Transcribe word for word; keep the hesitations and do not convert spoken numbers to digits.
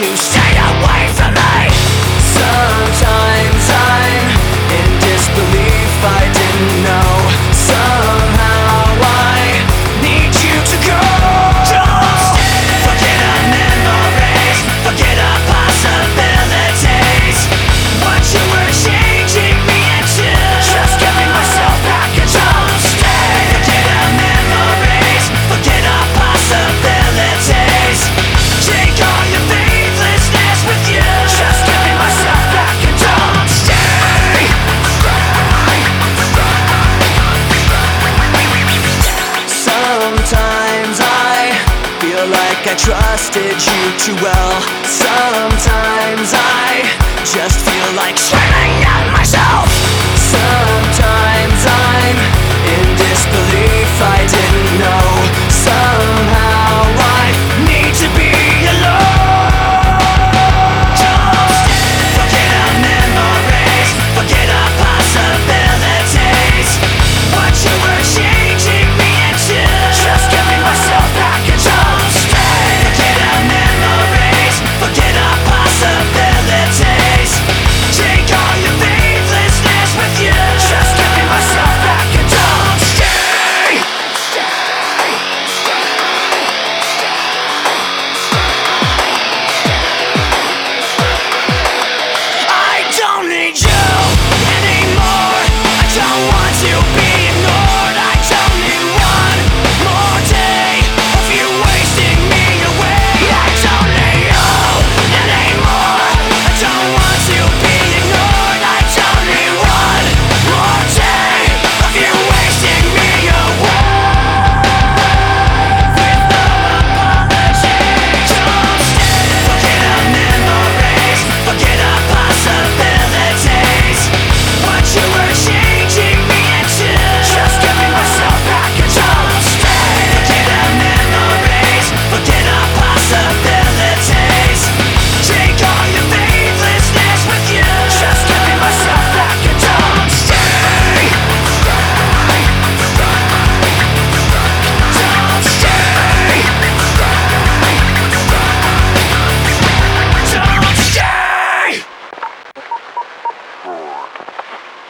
you stayed away from me. Sometimes I'm in disbelief, I didn't know. Somehow I need you to go. Don't stay. Forget our memories, forget our possibilities. What you were changing me into, just giving myself back and don't stay. Forget our memories, forget our possibilities. Take all your faithlessness with you, just giving myself back and don't stay. Sometimes I feel like I trusted you too well. Sometimes I just feel like screaming at myself. Sometimes I'm in disbelief, I didn't know.